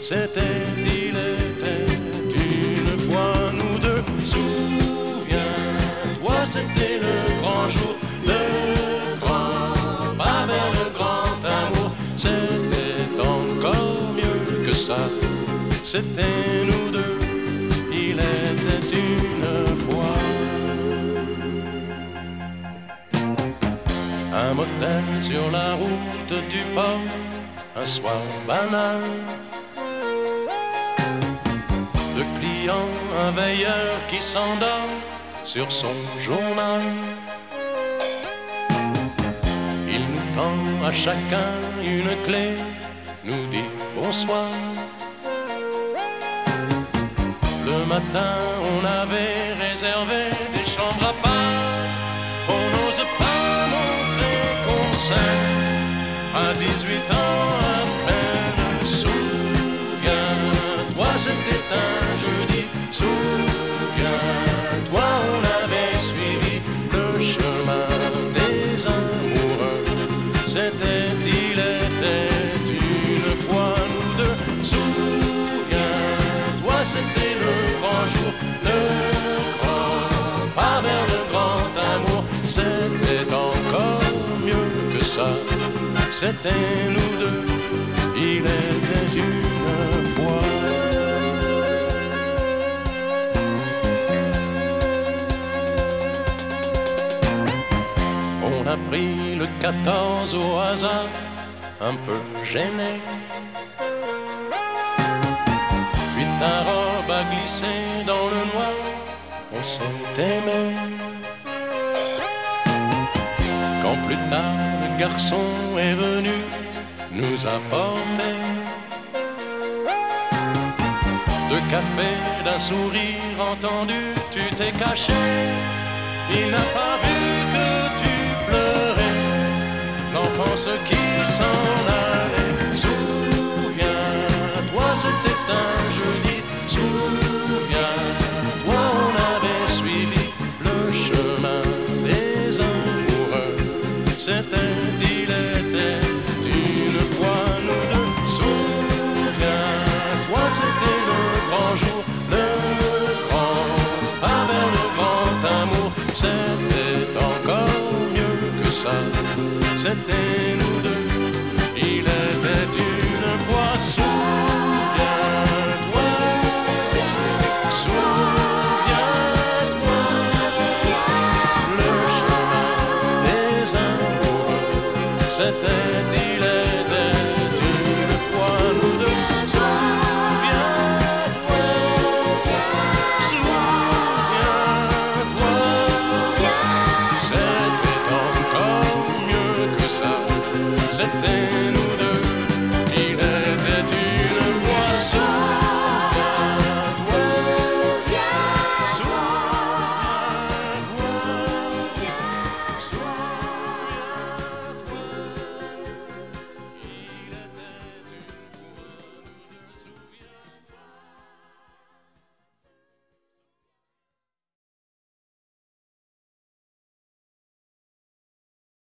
C'était, il était une fois nous deux. Souviens-toi, c'était le grand jour, le grand pas vers le grand amour. C'était encore mieux que ça. C'était nous deux, il était une fois. Un motel sur la route du port, un soir banal. Deux clients, un veilleur qui s'endort sur son journal. Il nous tend à chacun une clé, nous dit bonsoir. Le matin, on avait réservé des chambres à part. On n'ose pas montrer qu'on s'aime à 18 ans à peine. Souviens-toi, c'était un jeudi. Souviens-toi, on avait suivi le chemin des amoureux. C'était, il était une fois nous deux. Souviens-toi, c'était le grand jour, le grand pas vers le grand amour. C'était encore mieux que ça. C'était nous deux, il était une fois. On a pris le 14 au hasard, un peu gêné. Puis ta robe a glissé dans le noir, on s'est aimé. Quand plus tard le garçon est venu nous apporter deux cafés, d'un sourire entendu, tu t'es caché. Il n'a pas vu que tu pleurais, l'enfance qui s'en allait. Souviens-toi, c'était un jeudi. Souviens-toi, on avait suivi le chemin des amoureux. C'était, il était une fois nous deux. Souviens-toi, c'était le grand jour, le grand pas vers le grand amour. C'était encore mieux que ça. C'était nous deux, il était une fois. Souviens-toi, souviens-toi, le chemin des amoureux. C'était, il était une fois nous deux. Souviens-toi, souviens-toi, c'était encore mieux que ça. C'était